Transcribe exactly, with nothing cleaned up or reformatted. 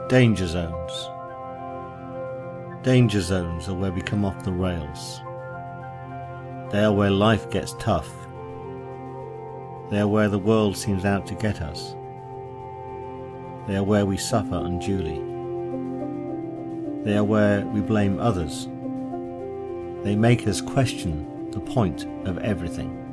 Danger zones. Danger zones are where we come off the rails. They are where life gets tough. They are where the world seems out to get us. They are where we suffer unduly. They are where we blame others. They make us question the point of everything.